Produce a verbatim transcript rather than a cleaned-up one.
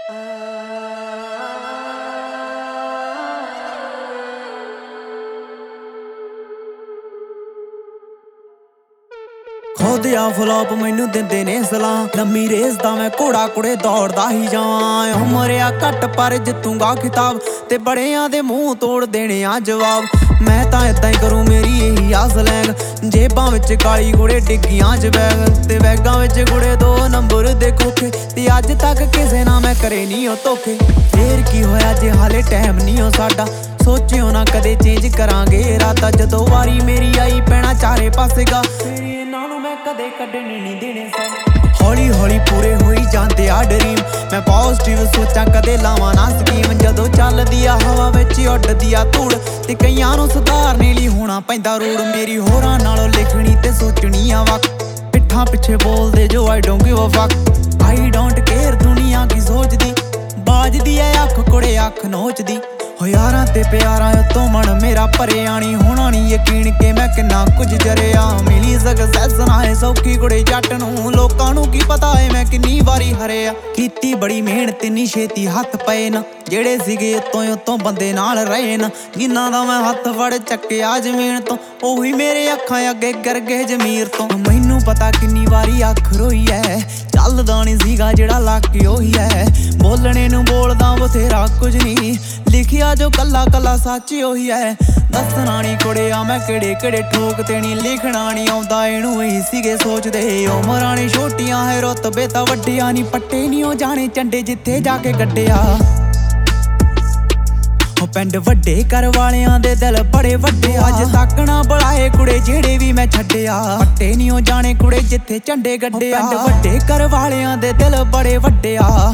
खुद आ फ्लॉप मैनू दिंदे ने सलाह, लम्मी रेस दा मैं घोड़ा कुड़े दौड़दा ही जावां। उमरिया घट पर जितूंगा खिताब, ते बड़ियां दे मूंह तोड़ देने आ जवाब। मैं तां इदां ही करूं मेरी यही आ स्लैंग, जेबां विच काली कुड़े डिग्गियां च बैग, ते बैगां विच कुड़े दो नंबर दे खोखे, ते अज तक किसे ना मैं करे नी ओ धोखे। फेर की होया जे हाले टाइम नी ओ साडा, सोचियो ना कदे चेंज करांगे इरादा। जदों वारी मेरी आई पैना चारे पासे गा, फेर इन्हां नूं मैं कदे कड्डने नहीं देने सा। हौली हौली पूरे होई जांदे आ ड्रीम, मैं पॉजिटिव सोचां कदे लावां ना स्कीम। जदों चलदी आ हवा विच उड्डदी आ धूड़, ते कईयां नूं सुधारने लई होना पैंदा रूड़। मेरी होरां नालों लिखणी ते सोचणी आ वक्त, पिट्ठां पिछे बोलदे जो I don't give a fuck. I don't care दुनिया की सोचदी, बाजदी ऐ अख कुड़े अख नोचदी। हो यारां ते प्यारां उत्तों मन मेरा भरिया नी, होना नी यकीन कि मैं किन्ना कुछ जरिया। मिली सक्सैस ना है सौखी कुड़े जट नूं, लोकां नूं की पता है मैं किन्नी वारी हरिया। कीती बड़ी मेहनत इन्नी छेती हत्थ पए ना, जेड़े सीगे उत्तों उत्तों बंदे नाल रहे ना। जिन्हां दा मैं हत्थ फड़ चक्किया जमीन तो, ओही मेरे अखां अगे गिर गए जमीर तो। मैनू पता किन्नी वारी अख रोई है, चलदा नी सीगा जेड़ा लाके ओही है। बोलने नूं बोलदा बथेरा कुछ नी, लिखिया जो कला कला सच ओही है। दसना नी कुड़िया मैं केड़े केड़े ठोकते नी, लिखना नी आउंदा इनू ही सीगे सोचदे। उमरां नी छोटियां है रुतबे तां वड्डिया नी, पट्टे नी ओ जाने झंडे जिथे जाके गड्डिया। पिंड वड्डे घर वालियां दे दिल बड़े वड्डे, अज तक ना बुलाए कुड़े जेड़े भी मैं छड्डिया। पट्टे नी ओ जाने कुड़े जिथे झंडे गड्डिया। पिंड वड्डे घर वालियां दे दिल बड़े वड्डे आ,